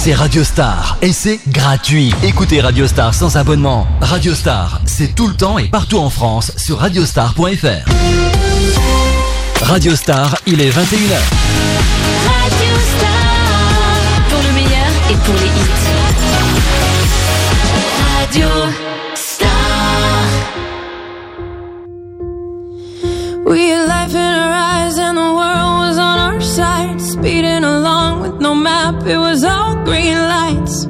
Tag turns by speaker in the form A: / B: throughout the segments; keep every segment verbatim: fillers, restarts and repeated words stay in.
A: c'est Radio Star et c'est gratuit. Écoutez Radio Star sans abonnement. Radio Star, c'est tout le temps et partout en France sur radiostar point f r. Radio Star, il est vingt et une heures.
B: Radio Star, pour le meilleur et pour les hits. Radio Star.
C: We had life in our eyes and the world was on our side. Speeding along with no map, it was all green lights.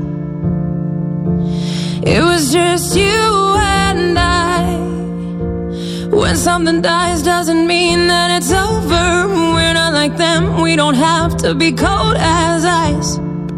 C: It was just you and I. When something dies doesn't mean that it's over. We're not like them, we don't have to be cold as ice.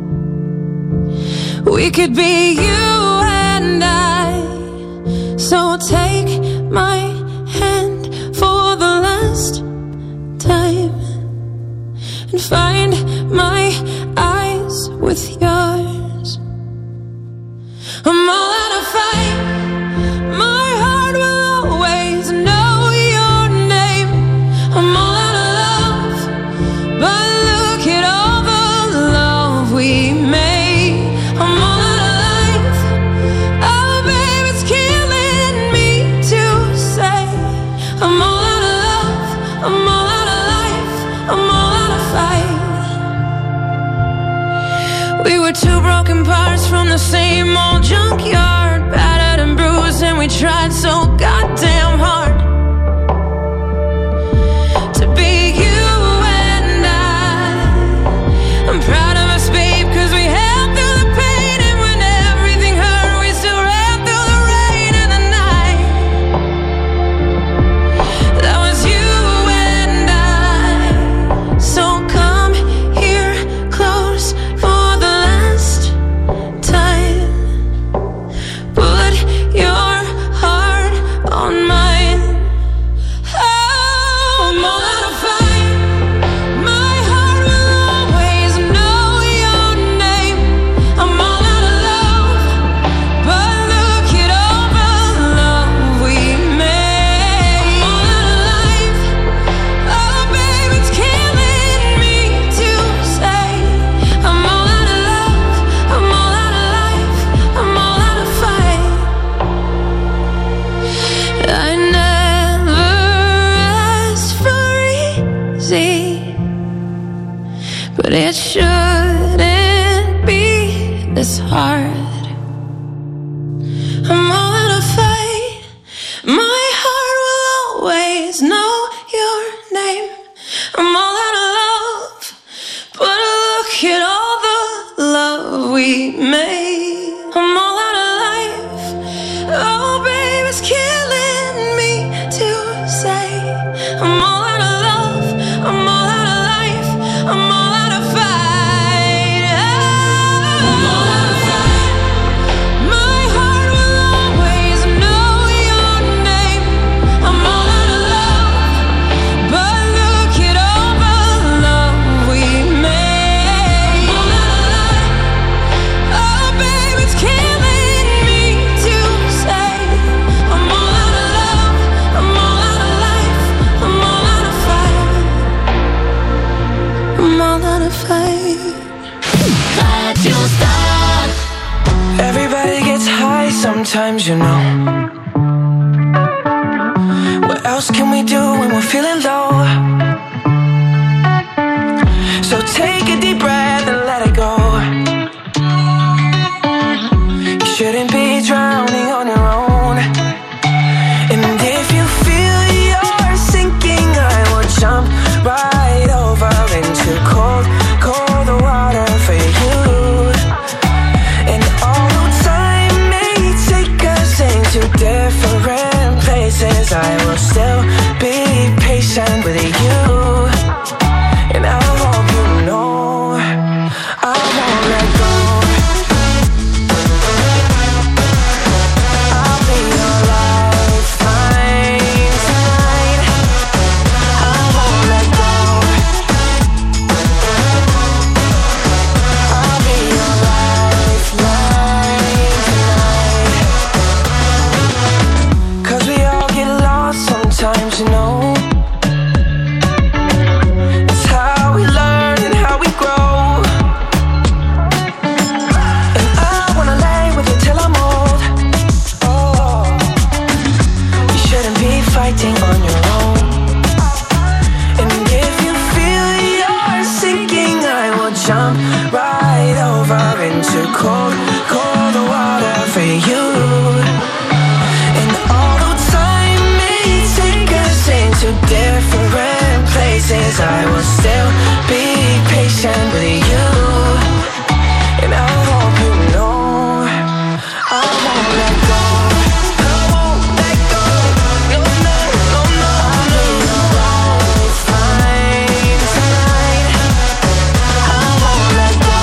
C: We could be you and I. So take my hand for the last time and find my eyes with yours. I'm all out of fight. My heart will always know your name. I'm all out of love, but look at all the love we made. I'm all out of life. Oh, babe, it's killing me to say. I'm all out of love. I'm all out of life. I'm all out of fight. We were two broken parts from the same old junkyard, battered and bruised, and we tried so goddamn hard to be you and I. I'm proud of us, babe, cause we held through the pain, and when everything hurt, we still ran through the rain and the night. That was you and I. So come here close for the last time. Put your heart on mine. Oh, I'm all out of fight. My heart will always know your name. I'm all out of love, but look at all the love we made. I'm all out of life. Oh, babe, it's killing me to say. I'm all out of love. I'm all out of life. I'm all out of fight. I never asked for easy, but it shouldn't be this hard. I'm all out of fight. My heart will always know your name. I'm all out of love, but look at all the love we made. I'm all out of life. Oh, babe, it's killing me to say. I'm all out of love. I'm all out of life. I'm all out of fight. I'm all out of fight. My heart will always know your name. I'm all out of love, but look at all the love we made. I'm all out of life. Oh, babe, it's killing me to say. I'm all out of love. I'm all out of life. I'm all out of fight. I'm all out of fight.
B: Radio Star.
D: Everybody gets high sometimes, you know. What else can we do when we're feeling low? So take a deep breath and let it go. You shouldn't be drowning on your own. And if you feel you're sinking, I will jump right over into cold, cold water for you. And although time may take us into different places, I will still be patient with you. cold, cold water for you. And although time may take us into different places, I will still be patient with you. And I hope you know I won't let go. I won't let go. No, no, no, no. I'll be alright, fine tonight. I won't let go.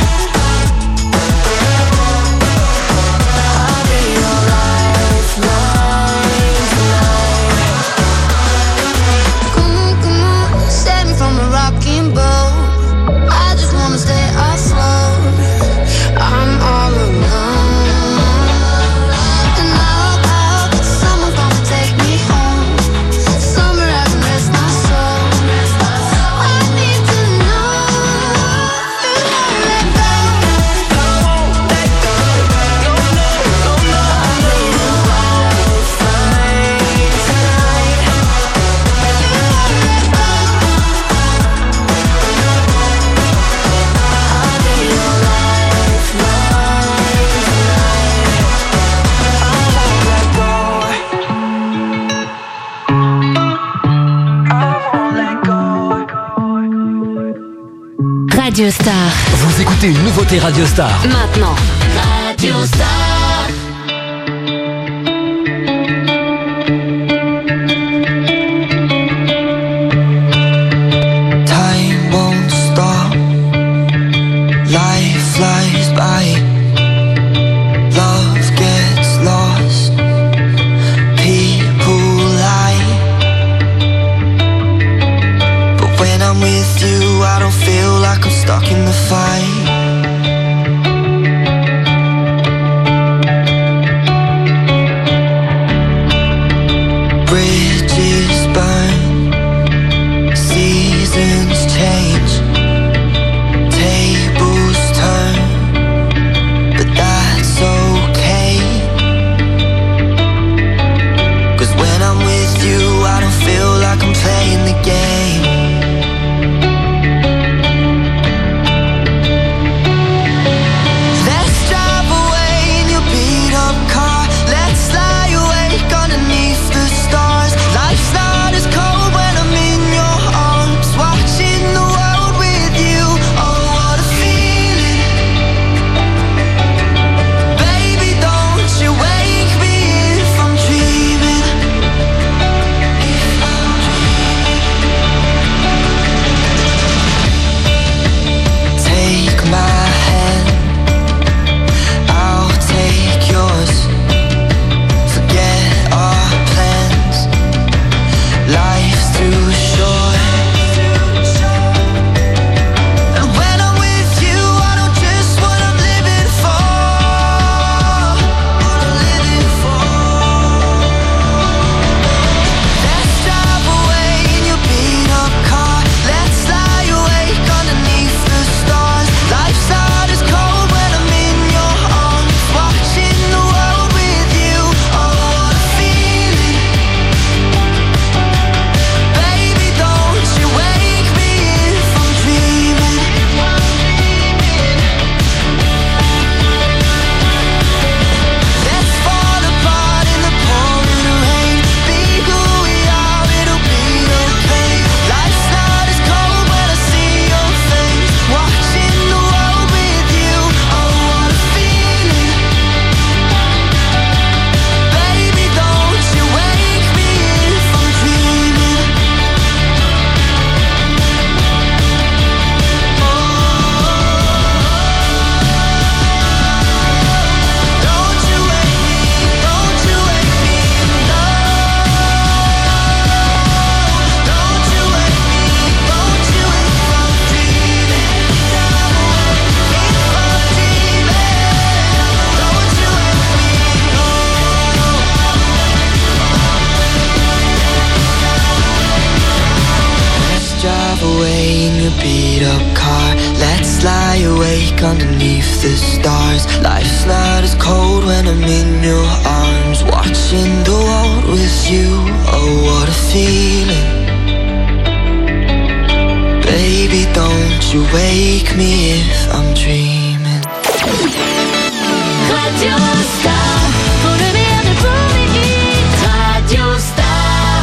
D: I'll be alright, fine tonight.
E: Come on, come on, save me from a rocking boat. I just wanna stay afloat. I'm all alone, and I hope, I hope that someone's gonna take me home, somewhere I can rest my soul. I need to know you won't let go.
D: I won't let go. No, no, no, no. I'll be alright, fine tonight.
E: You won't let go.
D: I'll be alright, fine tonight. I won't let go. I won't let go.
B: Radio Star.
A: Vous écoutez une nouveauté Radio Star.
B: Maintenant. Radio Star.
D: Time won't stop. Life flies by. Love gets lost. People lie. But when I'm with you, I don't feel like I'm stuck in the fight. Bridges burn. Seasons change. Tables turn. But that's okay. 'Cause when I'm with you, I don't feel like I'm playing the game. Let's drive away in your beat up car. Let's lie awake underneath the stars. Life's not as cold when I'm in your arms, watching the world with you. Oh, what a feeling. Baby, don't you wake me if I'm dreaming. If I'm dreaming. Take my hand, I'll take yours. Forget our plans. Life's too short. And when I'm with you, I know just what I'm living for. What I'm living for. Let's drive away in your beat up car. Let's lie awake underneath the stars. Life's not as cold when I'm in your arms, watching the world with you. Oh, what a feeling. Baby, don't you wake me if I'm dreaming. Let's fall apart in the pouring rain. Be who we are, it'll be okay. Life's not as cold when I see your face, watching the world with you. Oh, what a feeling. Baby, don't you wake me if I'm dreaming. Don't you wake me, don't you wake me, no. Don't you wake me, don't you if I'm dreaming. If I'm dreaming, don't you wake me, no. Let's drive away in your beat up car. Let's lie awake underneath the stars. Life's not as cold when I'm in your arms, watching the world with you. Oh, what a feeling. Baby, don't you wake me if I'm dreaming.
B: Radio Star, pour le meilleur de pour les hits. Radio Star.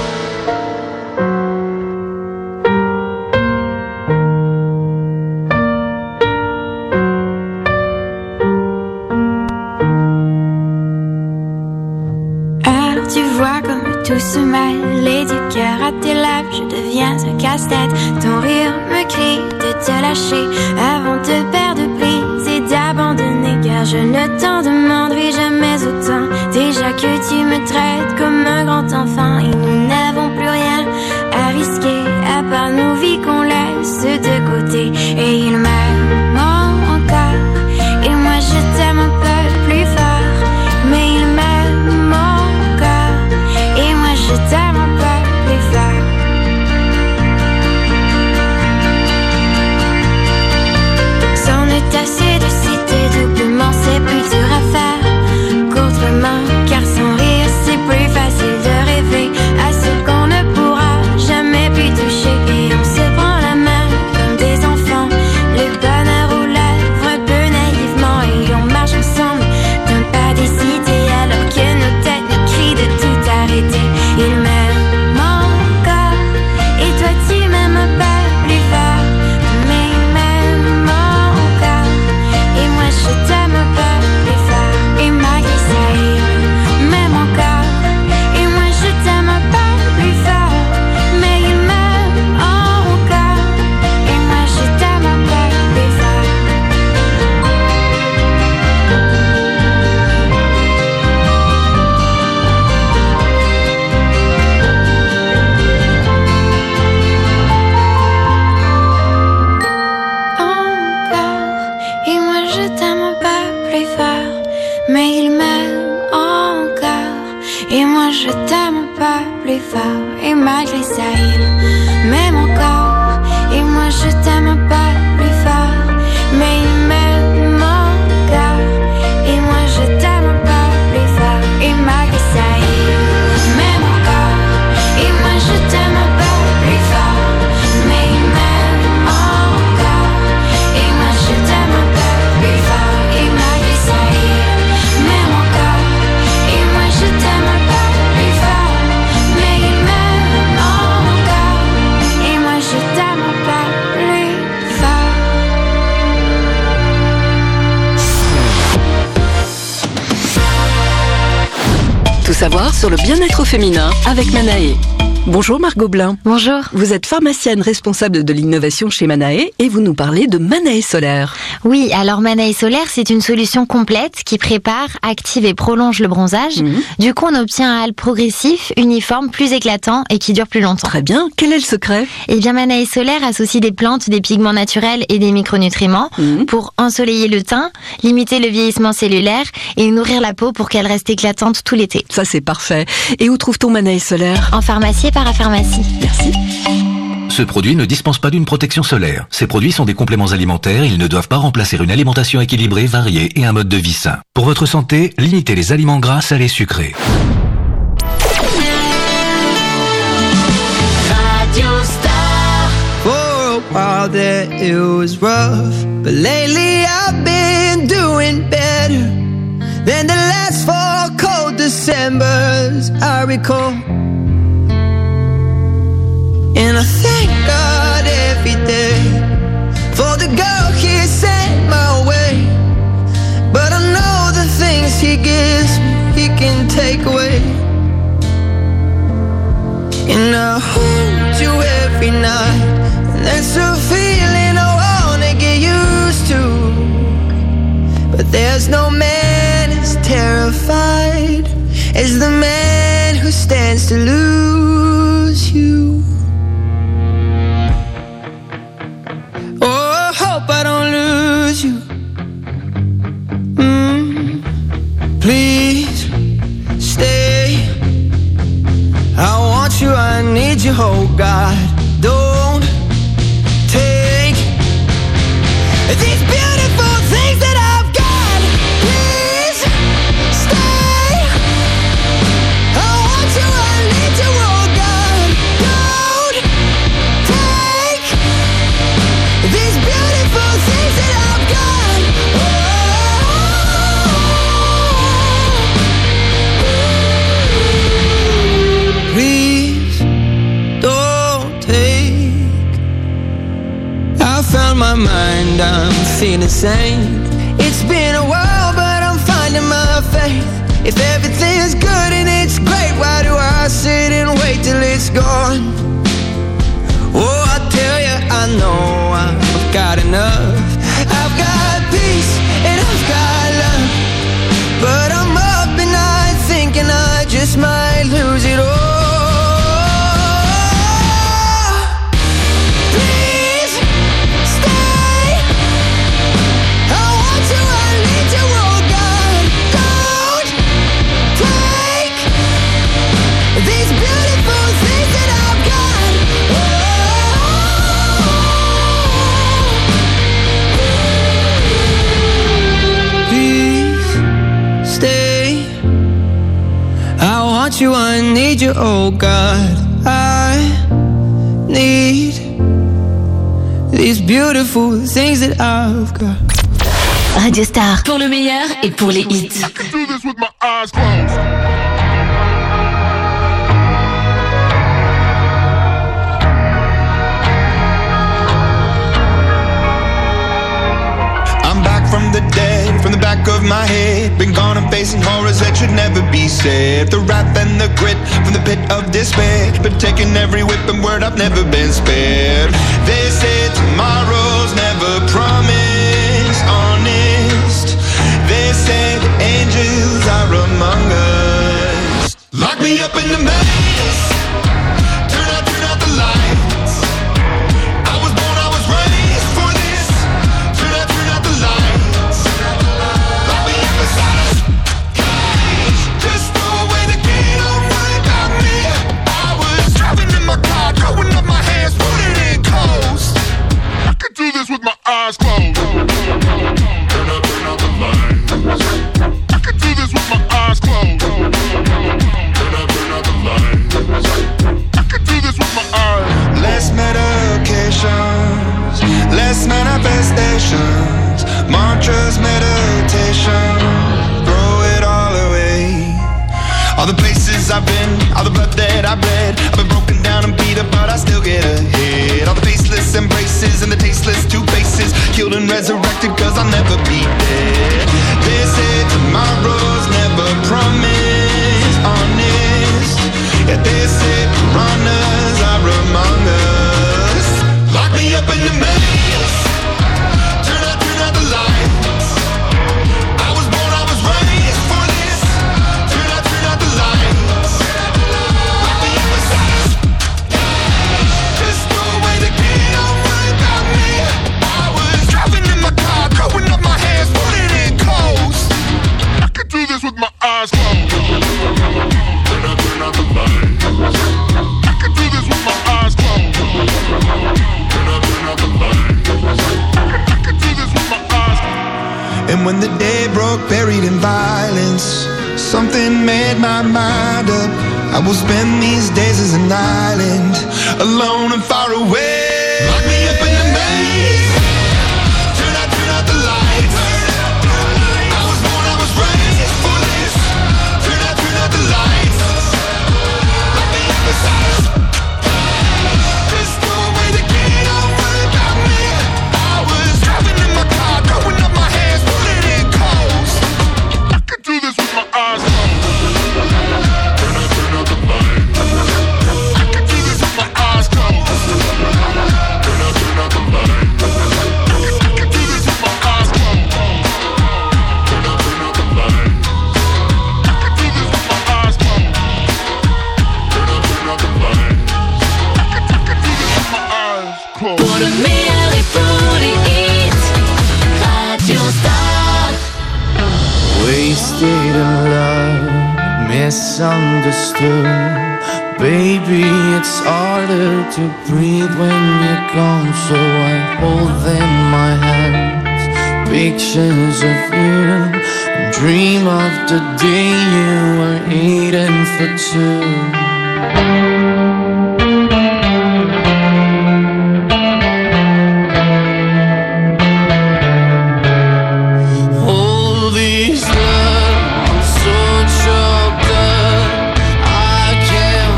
C: Alors tu vois comme tout se mêle et du cœur à tes lèvres, je deviens un casse-tête. Ton rire me crie de te lâcher avant de perdre prise et d'abandonner, car je ne t'en demanderai jamais autant. Déjà que tu me traites comme un grand enfant et nous n'avons plus rien à risquer à part nos vies qu'on laisse de côté. Et il m'aime encore et moi je t'aime un peu plus fort, mais il m'aime encore et moi je t'aime un peu plus fort. C'en est assez de citer doublement, c'est plus dur à faire qu'autrement, car sans rire c'est plus facile de rêver à ce qu'on ne pourra jamais plus toucher. Et on se prend la main comme des enfants, le bonheur aux lèvres un peu naïvement, et on marche ensemble d'un pas décidé alors que nos têtes nous crient de tout arrêter. Il m'aime encore et toi tu m'aimes un peu plus fort, mais il m'aime encore et moi je t'aime un peu plus fort. Et malgré ça il m'aime encore et moi je t'aime un peu plus fort, mais il m'aime encore et moi je t'aime un peu plus fort. Encore et moi je t'aime un peu plus fort, mais il m'aime encore et moi je t'aime un peu plus fort. Et malgré ça il m'aime encore et moi je t'aime un peu plus fort, mais il m'aime encore et moi je t'aime un peu plus fort. Et malgré ça il m'aime encore et moi je t'aime un peu plus fort, mais il m'aime encore et moi je t'aime un peu plus fort. Et malgré ça il m'aime encore et moi je t'aime un peu plus fort, mais il m'aime encore et moi je t'aime un peu plus fort.
F: Tout savoir sur le bien-être féminin avec Manae. Bonjour Margot Blin.
G: Bonjour.
F: Vous êtes pharmacienne responsable de l'innovation chez Manae et vous nous parlez de Manae Solaire.
G: Oui, alors Manae Solaire, c'est une solution complète qui prépare, active et prolonge le bronzage.
F: Mmh.
G: Du coup, on obtient un hâle progressif, uniforme, plus éclatant et qui dure plus longtemps.
F: Très bien. Quel est le secret?
G: Eh bien, Manae Solaire associe des plantes, des pigments naturels et des micronutriments
F: Mmh.
G: pour ensoleiller le teint, limiter le vieillissement cellulaire et nourrir la peau pour qu'elle reste éclatante tout l'été.
F: Ça, c'est parfait. Et où trouve-t-on Manae Solaire?
G: En pharmacie et parapharmacie.
F: Merci.
H: Ce produit ne dispense pas d'une protection solaire. Ces produits sont des compléments alimentaires, ils ne doivent pas remplacer une alimentation équilibrée, variée et un mode de vie sain. Pour votre santé, limitez les aliments gras, salés, sucrés.
B: Radio Star.
D: For a while there it was rough, but lately I've been doing better than the last four cold Decembers I recall. And I thank God every day for the girl He sent my way. But I know the things He gives me, He can take away. And I hold you every night, and that's a feeling I wanna get used to. But there's no man as terrified as the man who stands to lose you. Oh, I hope I don't lose you. Mm, please stay. I want you, I need you, oh God. Don't take these beautiful things that I've got. Please stay. I want you, I need you, oh God. Don't take these beautiful things that I've got. Oh. found my mind, I'm feeling sane. It's been a while, but I'm finding my faith. If everything's good and it's great, why do I sit and wait till it's gone? Oh, I tell you, I know I've got enough. I've got peace and I've got love, but I'm up at night thinking I just might lose it all. You, I need you, oh God, I need these beautiful things that I've got.
G: Radio Star.
B: Pour le meilleur et pour les hits.
I: I can do this with my eyes closed.
J: From the dead, from the back of my head, been gone and facing horrors that should never be said. The wrath and the grit from the pit of despair, been taking every whip and word, I've never been spared. They say tomorrow's never promised, honest. They say the angels are among us. Lock me up in the maze, turn out, turn out the lights. I was born, I was raised for this. Turn out, turn out the lights.
I: Do this with my eyes closed. Turn up, turn out the lights. I can do this with my eyes closed. Turn up, turn out the lights. I can do this with my eyes.
J: Less medications, less manifestations, mantras, meditation, throw it all away. All the places I've been, all the blood that I've bled, I've been broken down and beat up, but I still get ahead. All the faceless embraces and the tasteless two faces, killed and resurrected cause I'll never be dead. They say tomorrow's never promised, honest. Yeah, they say piranhas are among us. Lock me up in the maze, turn out, turn out the lights. I was born, I was raised for this. Turn out, turn out the lights. Lock me up inside. Just throw away the key, don't worry about me. I was driving in my car, throwing up my hands, putting it coast.
I: I can do this with my eyes closed. Turn out, turn out the lights. I can do this with my eyes closed. Turn out, turn out the lights. I can do this with my eyes closed.
J: And when the day broke, buried in violence, something made my mind up. I will spend these days as an island, alone and far away. Lock me up in the maze, turn out, turn out the lights. I was born, I was raised for this. Turn out, turn out the lights. Lock me up inside. Just throw away the key, don't worry about me. I was driving in my car, throwing up my hands, putting it coast.
I: I can do this with my eyes closed. Turn out, turn out the lights. I can do this with my eyes closed. Turn out, turn out the lights. I can do this with my eyes closed. Turn out, turn out the lights. I can do this with my eyes closed. Turn out, turn out the lights. I can, I can do this with my eyes closed.
B: Pour le meilleur et pour les hits, Radio Star.
D: Wasted in love, misunderstood. Baby, it's harder to breathe when you're gone, so I hold in my hands pictures of you and dream of the day you were eating for two.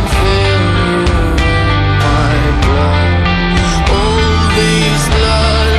D: Blood. All these love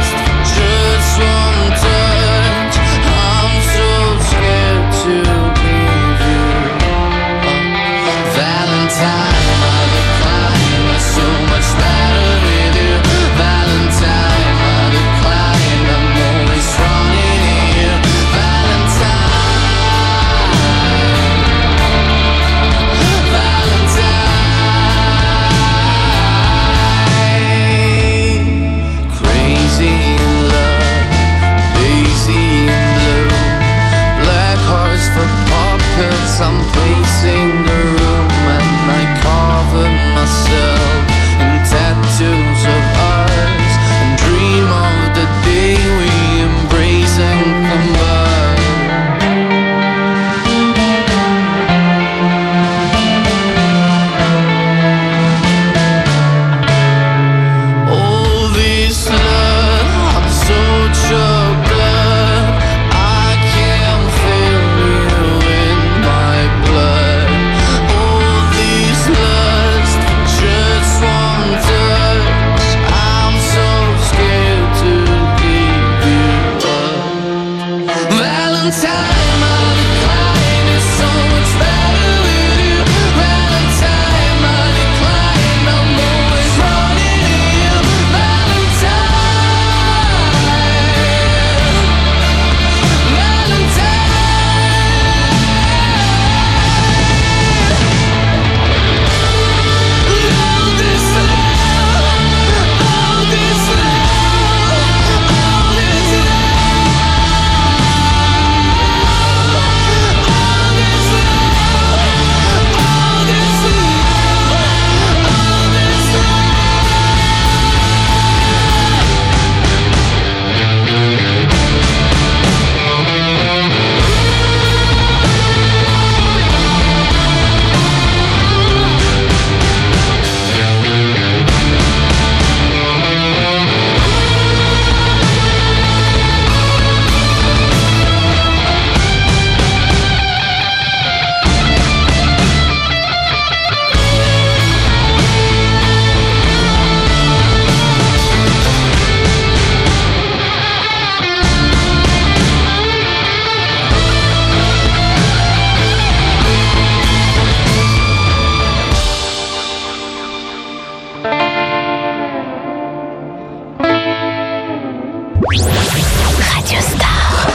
B: Radio Star.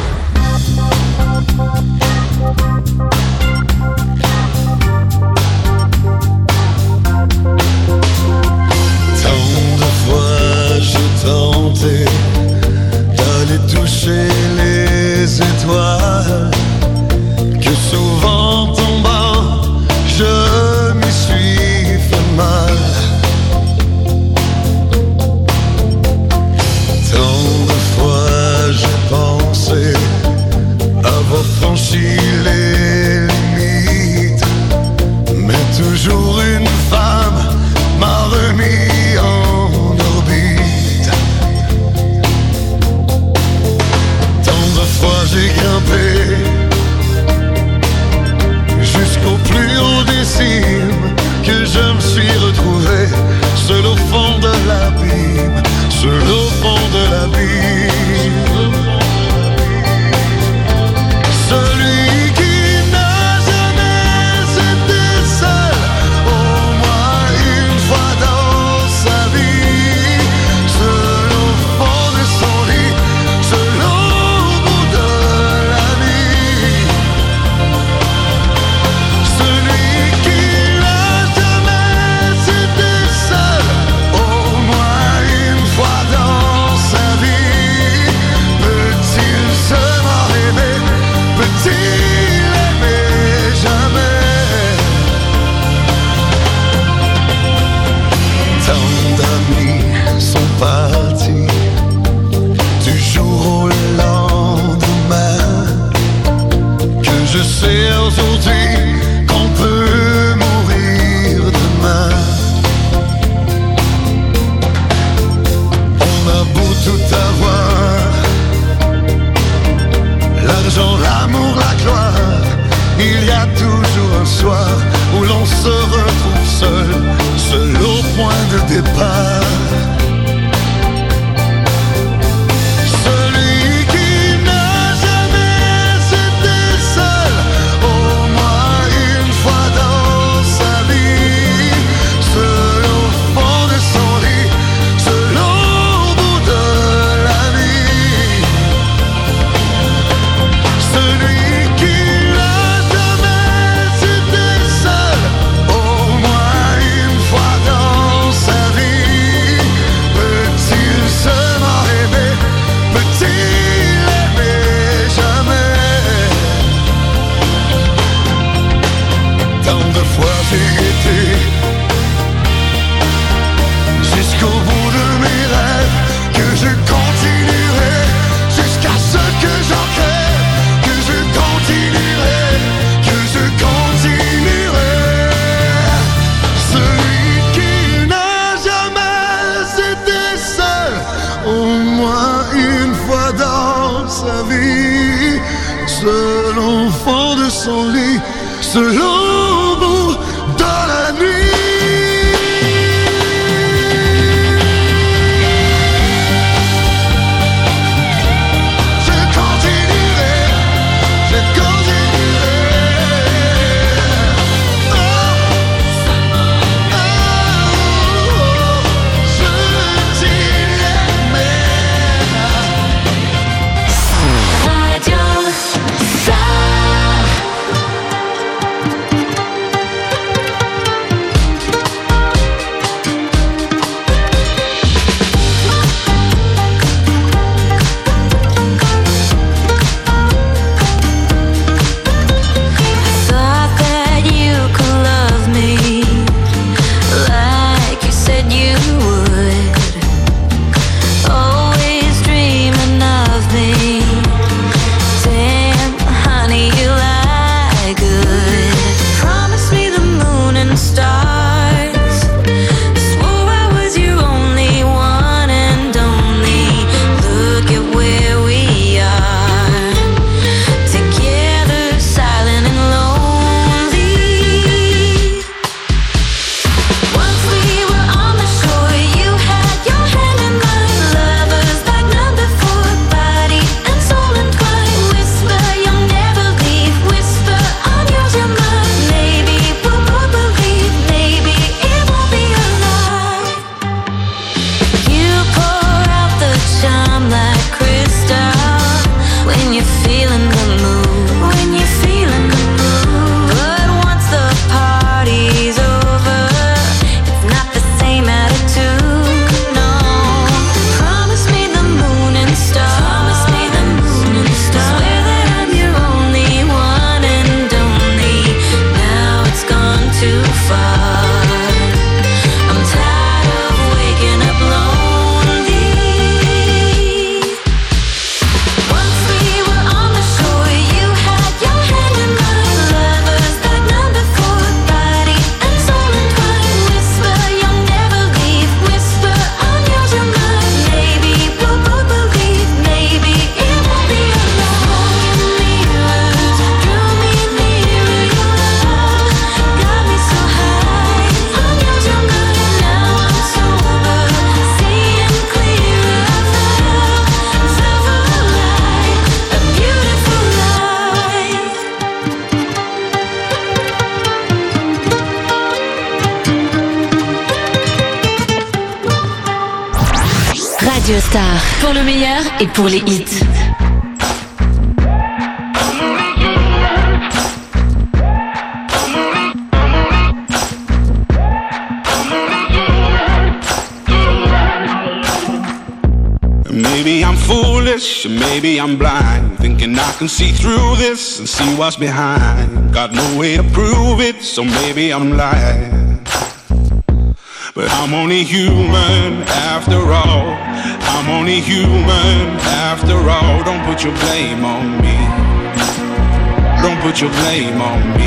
K: Tant de fois j'ai tenté d'aller toucher les étoiles, que souvent tombant je m'y suis fait mal. Tant de fois j'ai pensé avoir franchi les limites, mais toujours une femme m'a remis en orbite. Tant de fois j'ai grimpé jusqu'au plus haut des cimes, que je me suis retrouvé seul au fond de l'abîme, seul au fond de l'abîme. Celui qui n'a jamais été seul, au moins une fois dans sa vie, seul au fond de son lit, seul au bout de la nuit. Celui qui n'a jamais été seul, au moins une fois dans sa vie, peut-il seulement aimer, peut-il aimer jamais? Tant d'amis sont partis du jour au lendemain, que je sais aujourd'hui qu'on peut mourir demain. On a beau tout avoir, l'argent, l'amour, la gloire, il y a toujours un soir où l'on se retrouve seul, seul au point de départ. Celui qui n'a jamais été seul, au moins une fois dans sa vie, seul au fond de son lit, seul au bout de la nuit. Celui qui n'a jamais été seul, au moins une fois dans sa vie, peut-il seulement aimer, peut-il aimer jamais? Tant de fois j'ai été jusqu'au bout de mes rêves, que je continuerai jusqu'à ce que j'en crève, que je continuerai, que je continuerai. Celui qui n'a jamais été seul, au moins une fois dans sa vie, seul au fond de son lit, seul au bout de la nuit. Je continuerai, je continuerai. Oh, oh, oh, je t'irai.
B: Radio Star. Radio Star, pour le meilleur et pour les hits.
J: Maybe I'm foolish, maybe I'm blind, thinking I can see through this and see what's behind. Got no way to prove it, so maybe I'm lying. But I'm only human after all. I'm only human after all. Don't put your blame on me. Don't put your blame on me.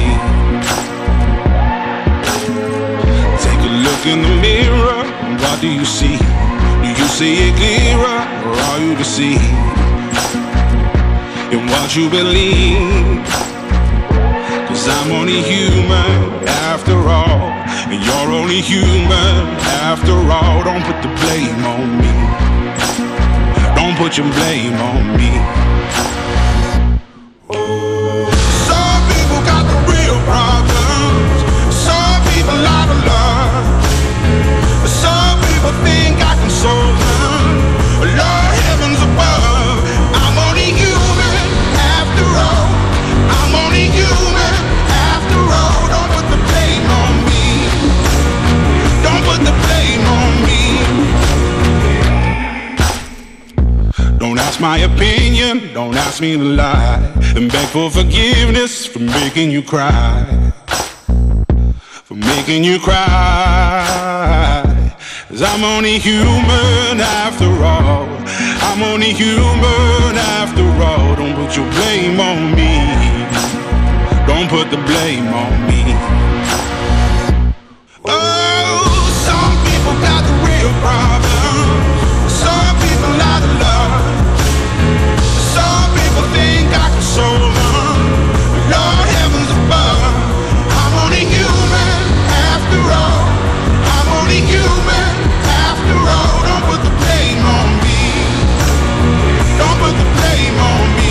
J: Take a look in the mirror, what do you see? Do you see it clearer, or are you deceived in what you believe? Cause I'm only human after all, and you're only human after all. Don't put the blame on me. Don't put your blame on me. Some people got the real problems. Some people out of love. Some people think I can solve them. Lord, heavens above, I'm only human after all. I'm only human after all. Don't put the blame on me. Don't put the blame on me. Don't ask my opinion, don't ask me to lie, and beg for forgiveness for making you cry. For making you cry. Cause I'm only human after all. I'm only human after all. Don't put your blame on me. Don't put the blame on me. Oh, some people got the real problems. Some people out of love. Some people think I can solve them. Lord, heavens above, I'm only human after all. I'm only human after all. Don't put the blame on me. Don't put the blame on me.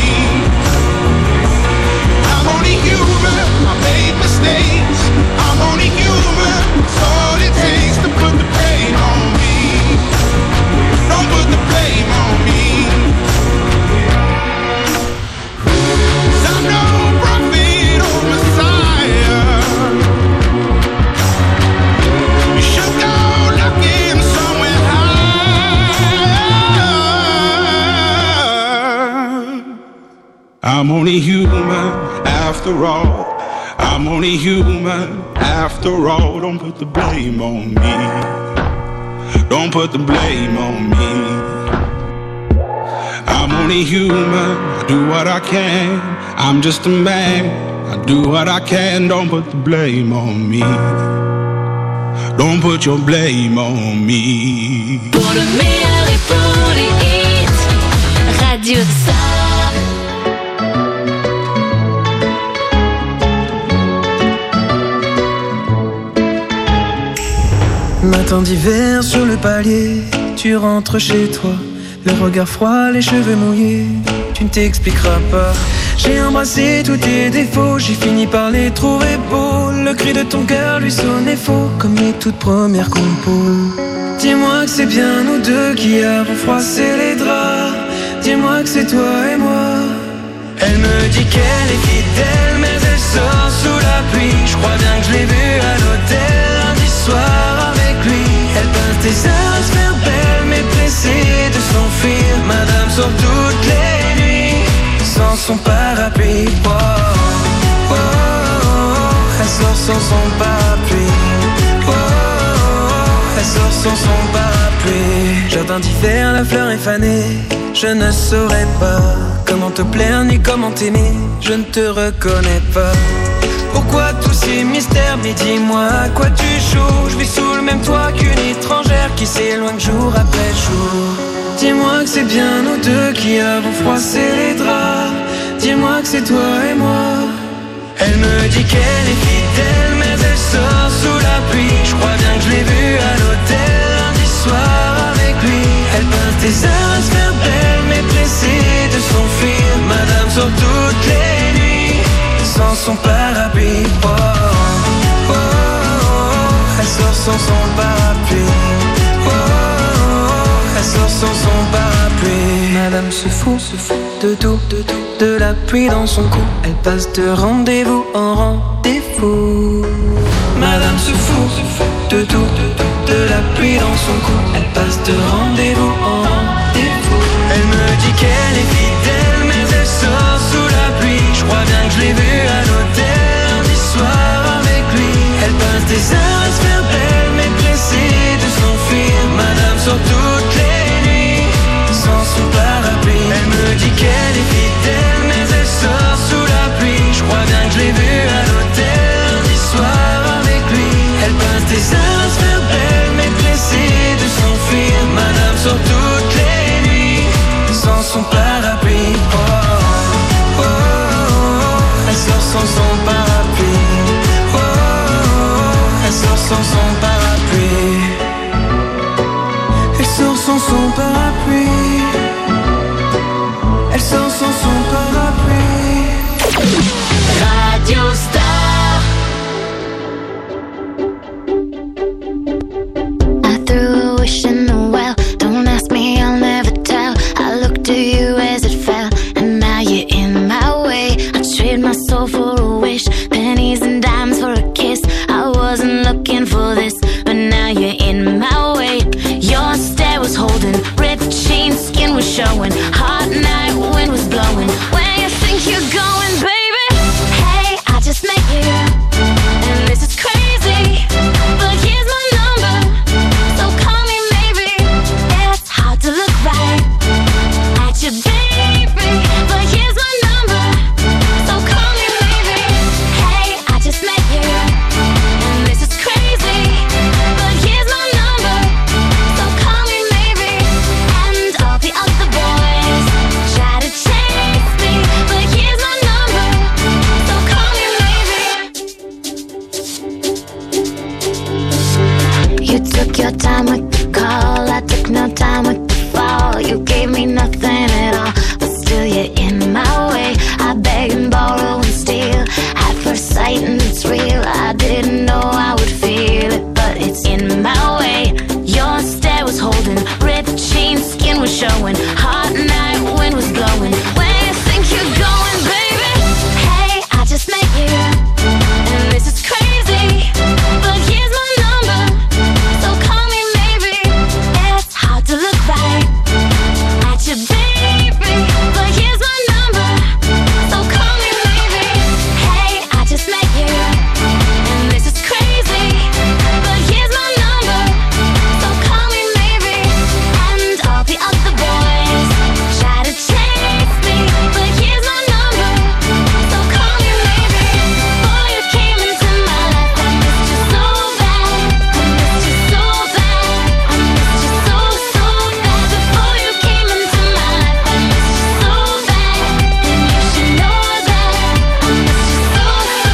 J: I'm only human. I made mistakes. I'm only human. It's all it takes to put the blame on me. Don't put the blame on me. 'Cause I'm no prophet or Messiah. You should go looking somewhere high. I'm only human after all. I'm only human after all. Don't put the blame on me. Don't put the blame on me. I'm only human. I do what I can. I'm just a man. I do what I can. Don't put the blame on me. Don't put your blame on me.
B: Pour le meilleur et pour les hits, Radio Star.
L: Matin d'hiver sur le palier, tu rentres chez toi, le regard froid, les cheveux mouillés, tu ne t'expliqueras pas. J'ai embrassé tous tes défauts, j'ai fini par les trouver beaux. Le cri de ton cœur lui sonnait faux, comme les toutes premières compos. Dis-moi que c'est bien nous deux qui avons froissé les draps. Dis-moi que c'est toi et moi. Elle me dit qu'elle est fidèle, mais elle sort sous la pluie. Je crois bien que je l'ai vue à l'hôtel lundi soir avec lui. Elle peint tes heures à se faire belle, mais pressée de s'enfuir. Madame sort toutes les nuits sans son parapluie. Oh, oh, oh, oh, elle sort sans son parapluie. Oh, oh, oh, elle sort sans son parapluie. Jardin d'hiver, la fleur est fanée. Je ne saurais pas comment te plaire ni comment t'aimer. Je ne te reconnais pas. Pourquoi tous ces mystères? Mais dis-moi à quoi tu joues. Je vis sous le même toit qu'une étrangère qui s'éloigne jour après jour. Dis-moi que c'est bien nous deux qui avons froissé les draps. Dis-moi que c'est toi et moi. Elle me dit qu'elle est fidèle, mais elle sort sous la pluie. Je crois bien que je l'ai vue à l'hôtel lundi soir avec lui. Elle peint tes heures à se faire belle, mais pressée de s'enfuir. Madame sort toutes les nuits sans son parapluie. Oh, oh, oh, oh, elle sort sans son parapluie. Oh, oh, oh, elle sort sans son son parapluie. Madame se fout, se fout de tout, de tout, de la pluie dans son cou. Elle passe de rendez-vous en rendez-vous. Madame se fout, se fout de tout, de tout, de la pluie dans son cou. Elle passe de rendez-vous en rendez-vous. Elle me dit qu'elle est fidèle, mais elle sort sous la pluie. Je crois bien que je l'ai vue à l'hôtel lundi soir avec lui. Elle passe des heures à se faire belle, mais pressée de s'enfuir. Madame sort toutes les nuits sans son parapluie. Elle me dit qu'elle est fidèle, mais elle sort sous la pluie. Je crois bien que je l'ai vue à l'hôtel lundi soir avec lui. Elle passe des heures à se faire belle, mais pressée de s'enfuir. Madame sort toutes les nuits sans son parapluie. Oh, oh, oh, oh. Elle sort sans son parapluie. Oh, oh, oh. Elle sort sans son parapluie. Elle sort sans son parapluie. Elle sort sans son parapluie.
B: Radio Star.
E: I threw a wish in the well. Don't ask me, I'll never tell. I looked to you as it fell, and now you're in my way. I trade my soul for a wish, pennies and dimes for a kiss. I wasn't looking for this, but now you're in my way. Your stare was holding, ripped jeans, skin was showing. Hot night, wind was blowing. Where you think you're going, baby? Hey, I just met you, and this is crazy, but here's my number, so call me maybe. It's hard to look right at you, baby, but here's my number, so call me maybe. Hey, I just met you, and this is crazy, but here's my number, so call me maybe. And all the other boys try to chase me, but here's my number, so call me maybe. You took your time with the call, I took no time with the fall. You gave me nothing at all, but still you're in my way. I beg and borrow and steal at first sight, and it's real. I didn't know I would feel it, but it's in my way. Your stare was holding, ripped jeans, skin was showing. Hot night, wind was blowing. Where you think you're going, baby? Hey, I just met you, and this is crazy, but here's my number, so call me maybe. It's hard to look right at you, baby, but here's my number, so call me maybe. Hey, I just met you, and this is crazy, but here's my number, so call me maybe. And all the other boys try to chase me, but here's my number, so call me maybe. Before you came into my life, I missed you so bad, I missed you so bad, I missed you so, so bad. Before you came into my life, I missed you so bad, and you should know that I missed you so,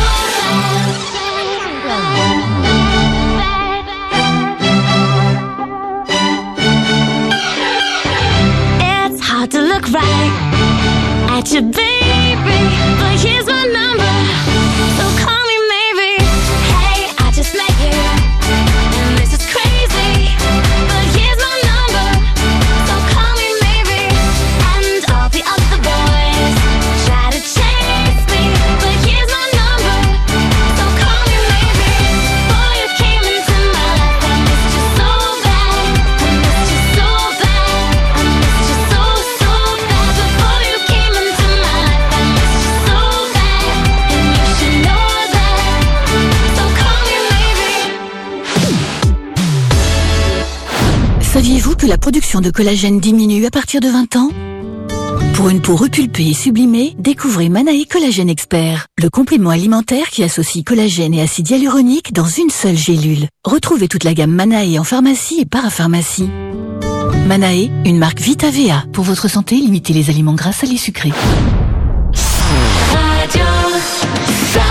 E: so bad. It's hard to look right at you, baby, but here's my number, so call me maybe. Hey, I just met you, and this is crazy, but here's my number, so call me maybe. And all the other boys try to chase me, but here's my number, so call me maybe. Before you came into my life, I missed you so bad, I missed you so bad, I missed you so, so bad. Before you came into my life, I missed you so bad, and you should know that, so call me maybe.
F: Saviez-vous que la production de collagène diminue à partir de vingt ans? Pour une peau repulpée et sublimée, découvrez Manae Collagène Expert, le complément alimentaire qui associe collagène et acide hyaluronique dans une seule gélule. Retrouvez toute la gamme Manae en pharmacie et parapharmacie. Manae, une marque Vita V A. Pour votre santé, limitez les aliments gras, salés, sucrés.
B: Radio Star.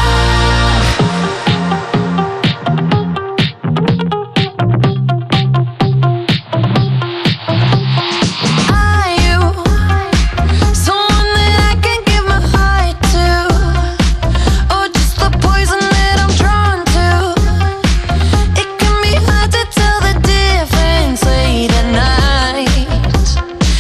C: Are you someone that I can give my heart to, or just the poison that I'm drawn to? It can be hard to tell the difference late at night.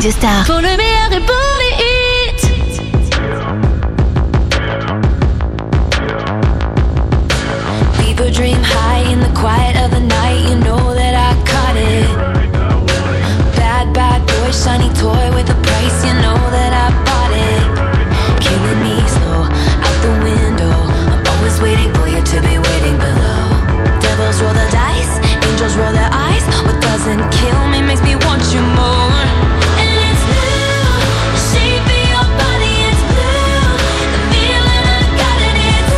F: Radio Star.
B: Pour le meilleur et pour les hits.
C: People dream high in the quiet of the night. You know that I caught it. Bad, bad boy, shiny toy with a price. You know that I bought it. Killing me slow, out the window. I'm always waiting for you to be waiting below. Devils roll the dice, angels roll their eyes. What doesn't kill me makes me want you more. And it's blue, the shape of your body is blue. The feeling I got it, it's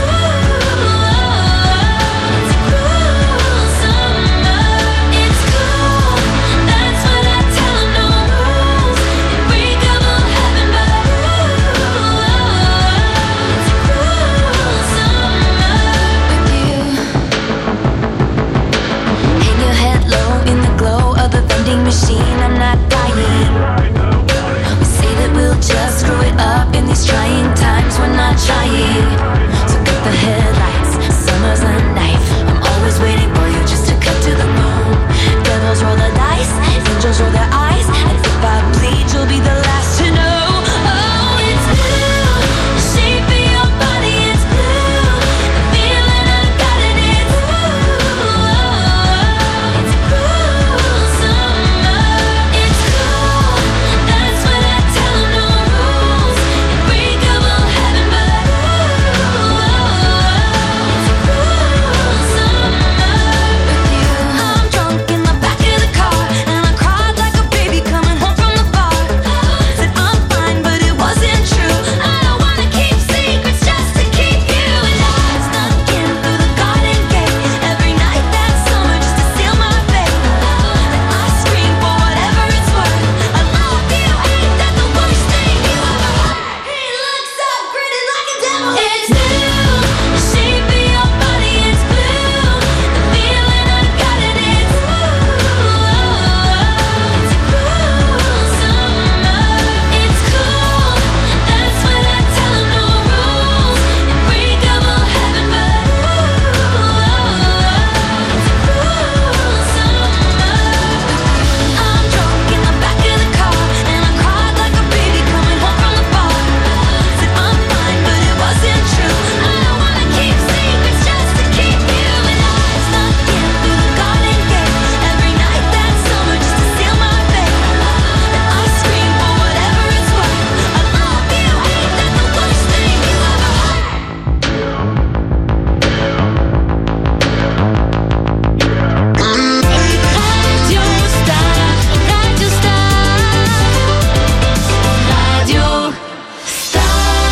C: ooh. It's cool summer, it's cool. That's what I tell 'em, no rules. Unbreakable heaven, but ooh. It's cool summer with you. Hang your head low in the glow of the vending machine. I'm not dying. We say that we'll just screw it up in these trying times. We're not trying. So cut the headlights. Summer's a knife. I'm always waiting for you just to cut to the bone. Devils roll the dice. Angels roll their eyes. And if I bleed, you'll be the last to know. Oh, it's blue. The shape of your body is blue. The feeling I got it, it's ooh. It's cool summer, it's cool. That's what I tell 'em, no rules. Unbreakable heaven, but ooh. It's cool summer with you. I'm drunk in the back of the car, and I cried like a baby coming home from the bar. Said I'm fine, but it wasn't true. I don't wanna keep secrets just to keep you alive. Snuck in through the garden gate every night that summer just to seal my fate. Then I scream for whatever it's worth. I love you, ain't that the worst thing you ever heard? He looks up, grinning like a devil. It's blue, the shape of your body is blue. The feeling I got it, it's ooh. It's cool summer, it's cool. That's what I tell 'em, no rules. Unbreakable heaven, but ooh. It's cool summer. I'm drunk in the back of the car, and I cried like a baby coming home from the bar. Said I'm fine, but it wasn't true. I don't wanna keep secrets just to keep you alive. Snuck in through the garden gate every night that summer just to seal my fate. Then I scream for whatever it's worth. I love you, ain't that the worst thing you ever heard? Radio Star, Radio Star,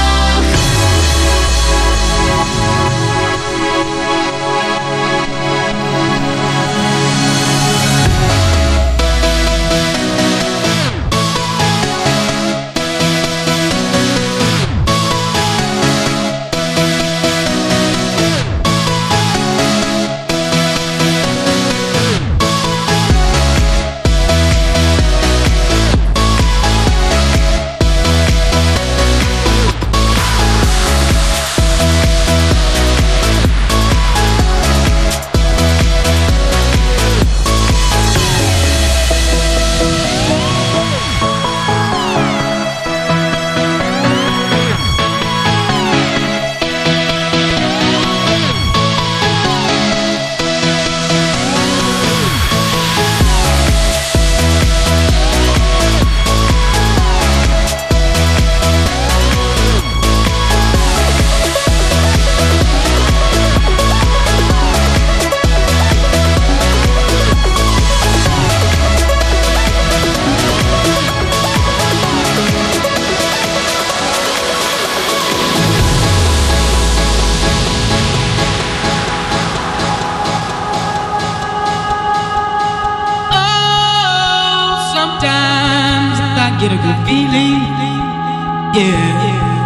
M: Sometimes I get a good feeling, yeah.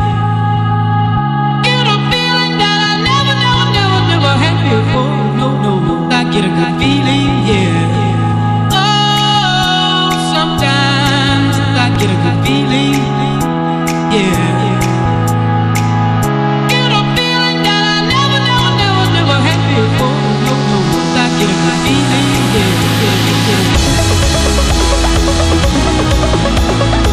M: Get a feeling that I never, never, never, never had before. No, no, no. I get a good feeling, yeah. Oh, sometimes I get a good feeling, yeah. Get a feeling that I never, never, never, never had before. No, no, no. I get a good feeling, yeah, yeah, yeah.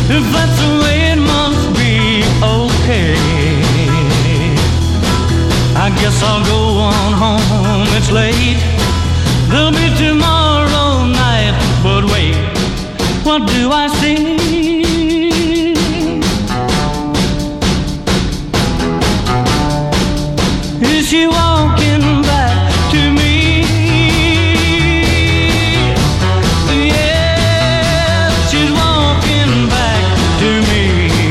N: If that's the way it must be, okay. I guess I'll go on home, it's late. There'll be tomorrow night, but wait, what do I see? Is she walking back to me? Yes, she's walking back to me.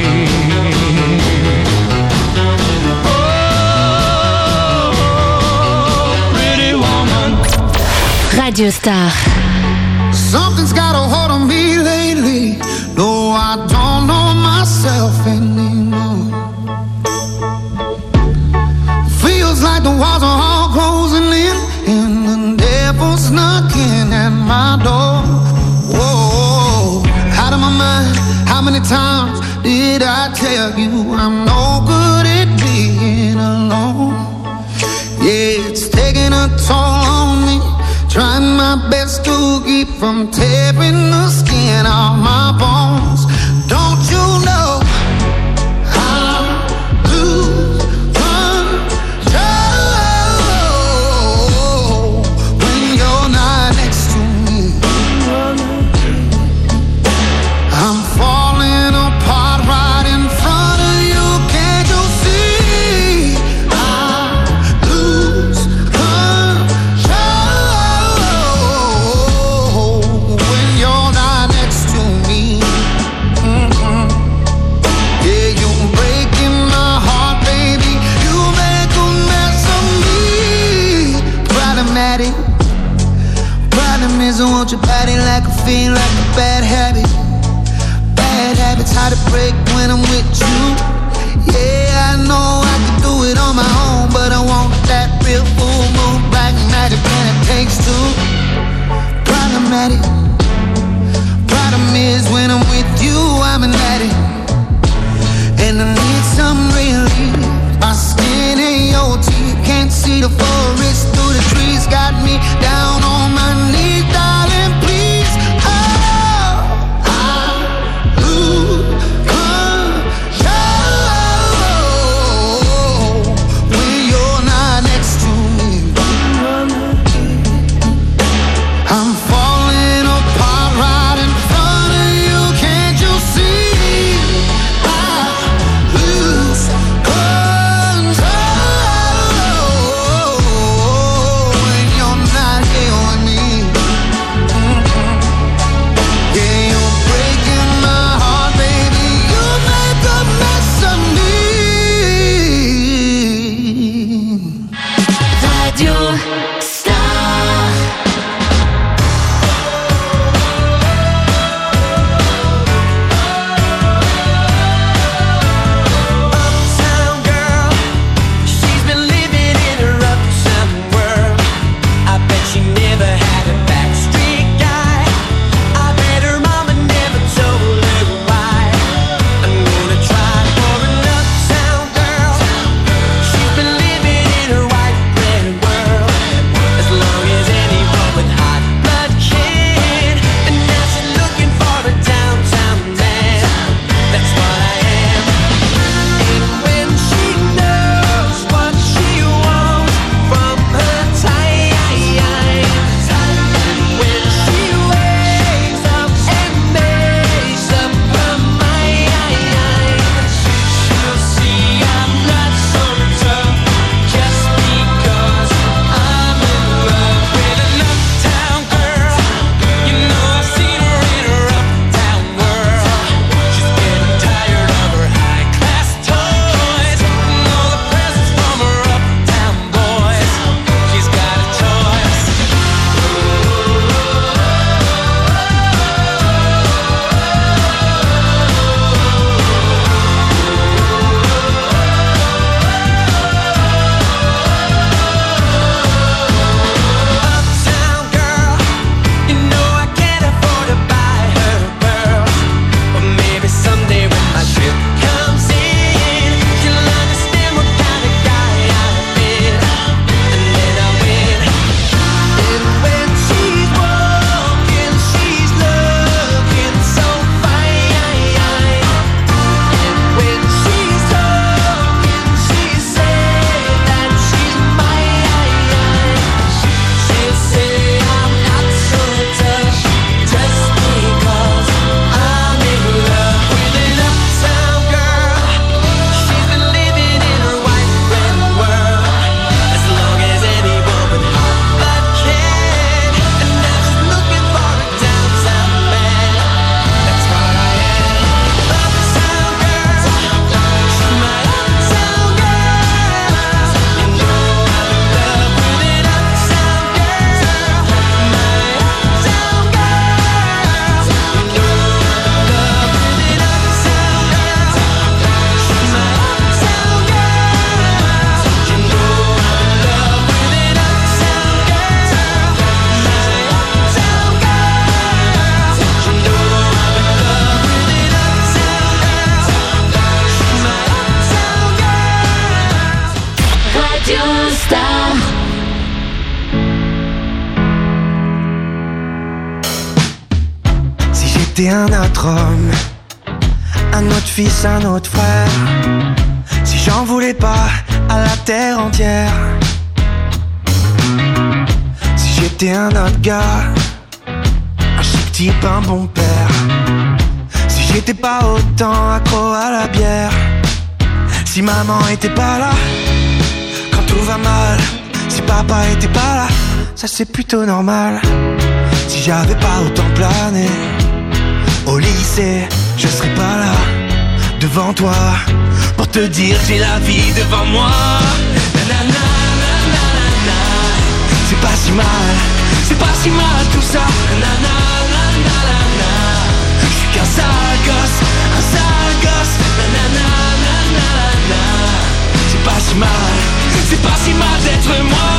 B: Radio Star.
K: Something's got a hold on me lately. No, I don't know myself anymore. Feels like the walls are all closing in, and the devil's knocking at my door. Whoa, out of my mind. How many times did I tell you I'm no good at being alone? Yeah, it's taking a toll on me. Trying my best to keep from tearing the skin off my bones. Don't you know I lose control when you're not next to me? I'm falling apart right in front of you. Can't you see? I lose control when you're not next to me. Mm-hmm. Yeah, you're breaking my heart, baby. You make a mess of me. Problematic. Problem is I want your body like a fiend, like a bad habit. Bad habits hard to break when I'm with you. Yeah, I know I can do it on my own, but I want that real full moon black magic when it takes two. Problematic. Problem is when I'm with you, I'm an addict, and I need some relief. My skin and your teeth, can't see the forest through the trees. Got me down on my knees, darling, please. Oh, I lose control when you're not next to me. I'm falling
L: j'étais un autre homme, un autre fils, un autre frère, si j'en voulais pas à la terre entière, si j'étais un autre gars, un chic type, un bon père, si j'étais pas autant accro à la bière, si maman était pas là quand tout va mal, si papa était pas là, ça c'est plutôt normal. Si j'avais pas autant plané au lycée, je serais pas là devant toi pour te dire j'ai la vie devant moi. Nanana, nanana, c'est pas si mal, c'est pas si mal tout ça. Nanana, nanana, je suis qu'un sale gosse, un sale gosse. Nanana, nanana, c'est pas si mal, c'est pas si mal d'être moi.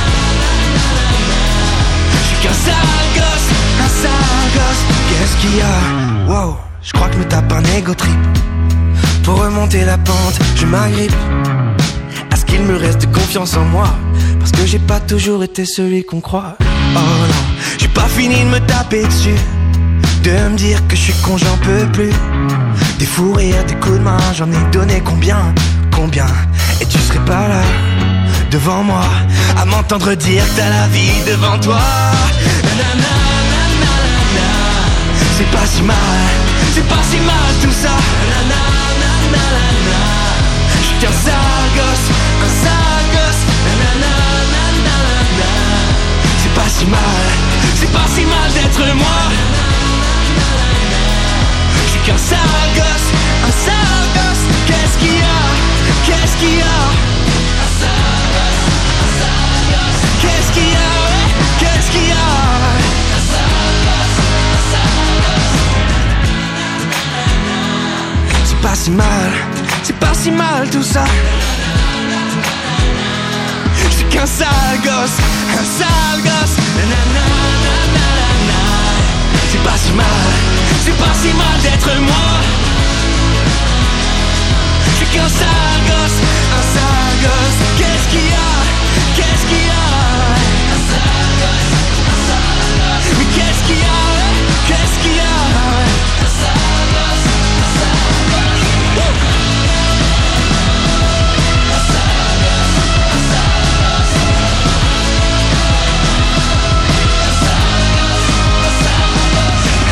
L: Qu'un sale gosse, un sale gosse. Qu'est-ce qu'il y a? Wow, je crois que je me tape un ego trip. Pour remonter la pente, je m'agrippe à ce qu'il me reste de confiance en moi, parce que j'ai pas toujours été celui qu'on croit. Oh non, j'ai pas fini de me taper dessus, de me dire que je suis con, j'en peux plus. Des fous rires, des coups de main, j'en ai donné combien, combien. Et tu serais pas là devant moi à m'entendre dire que t'as la vie devant toi. Nanana, nanana, c'est pas si mal, c'est pas si mal tout ça. Nanana, nanana, je suis qu'un sale gosse, un sale gosse. Nanana, nanana, c'est pas si mal, c'est pas si mal d'être moi. Je suis qu'un sale gosse, un sale gosse. Qu'est-ce qu'il y a, qu'est-ce qu'il y a? Qu'est-ce qu'il y a, ouais? Qu'est-ce qu'il y a? C'est pas si mal, c'est pas si mal tout ça. Je suis qu'un sale gosse, un sale gosse. Nanana, nanana, c'est pas si mal, c'est pas si mal d'être moi. Je suis qu'un sale gosse, un sale gosse. Qu'est-ce qu'il y a? Qu'est-ce qu'il y a?